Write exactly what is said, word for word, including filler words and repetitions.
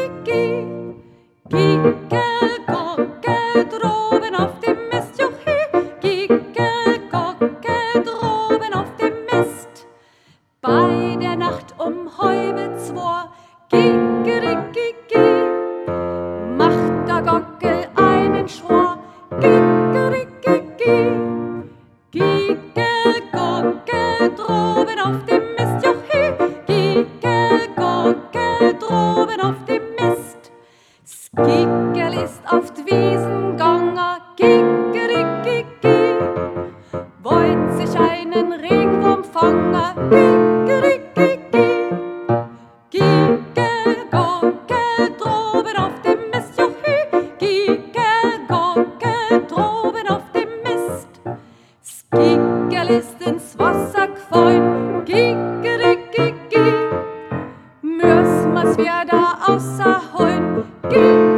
Gigerigigi, Gickel, Gockel, droben auf dem Mist, juhu, Gickel, Gockel, droben auf dem Mist. Bei der Nacht um halbe zwei, Gigerigigi, macht der Gockel einen Schwur, Gigerigigi, Gickel, Gockel, droben auf dem Mist, juhu, Gickel, Gockel, droben auf dem Mist. Gickel ist auf d'Wiesen ganger, Gigerigigi, wollt sich einen Regenwurm fangen, Gigerigigi, Gickel, Gockel, droben auf dem Mist, juhu, Gickel, Gockel, droben auf dem Mist. Gickel ist ins Wasser gefallen, Gigerigigi, müssen wir's wieder außerholen, Gickel.